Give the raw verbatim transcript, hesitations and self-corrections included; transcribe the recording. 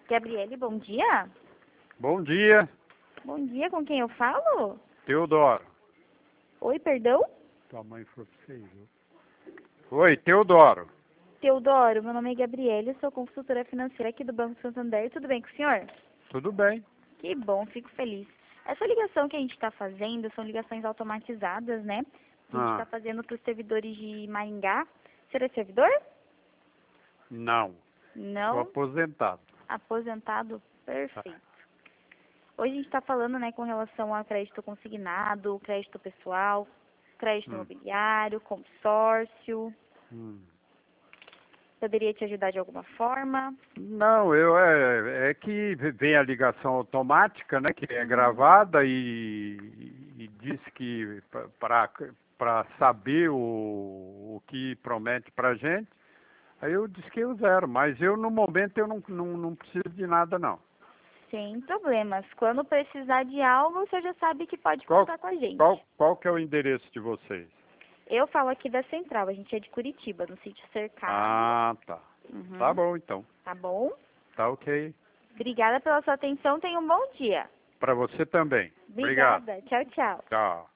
Gabriele, bom dia. Bom dia, Bom dia, com quem eu falo? Teodoro. Oi, perdão? Tua mãe falou pra você ir, viu? Oi, Teodoro. Teodoro, meu nome é Gabriele, sou consultora financeira aqui do Banco Santander. Tudo bem com o senhor? Tudo bem? Que bom, fico feliz. Essa ligação que a gente está fazendo são ligações automatizadas, né? Que a gente está Ah, fazendo para os servidores de Maringá. Você é servidor? não. Sou Não? aposentado. Aposentado? Tá. Perfeito. Hoje a gente está falando, né, com relação a crédito consignado, crédito pessoal, crédito Hum, imobiliário, consórcio. hum. Poderia te ajudar de alguma forma? Não, eu é, é que vem a ligação automática, né, que é Uhum. gravada e, e diz que para para saber o, o que promete pra gente, aí eu disse que eu zero, mas eu no momento eu não, não, não preciso de nada não. Sem problemas. Quando precisar de algo, você já sabe que pode Qual, contar com a gente. qual, qual que é o endereço de vocês? Eu falo aqui da Central, a gente é de Curitiba, no sítio Cercado. Ah, tá. Tá Uhum. bom, então. Tá bom? Tá ok. Obrigada pela sua atenção, tenha um bom dia. Para você também. Obrigado. Obrigada. Tchau, tchau. Tchau.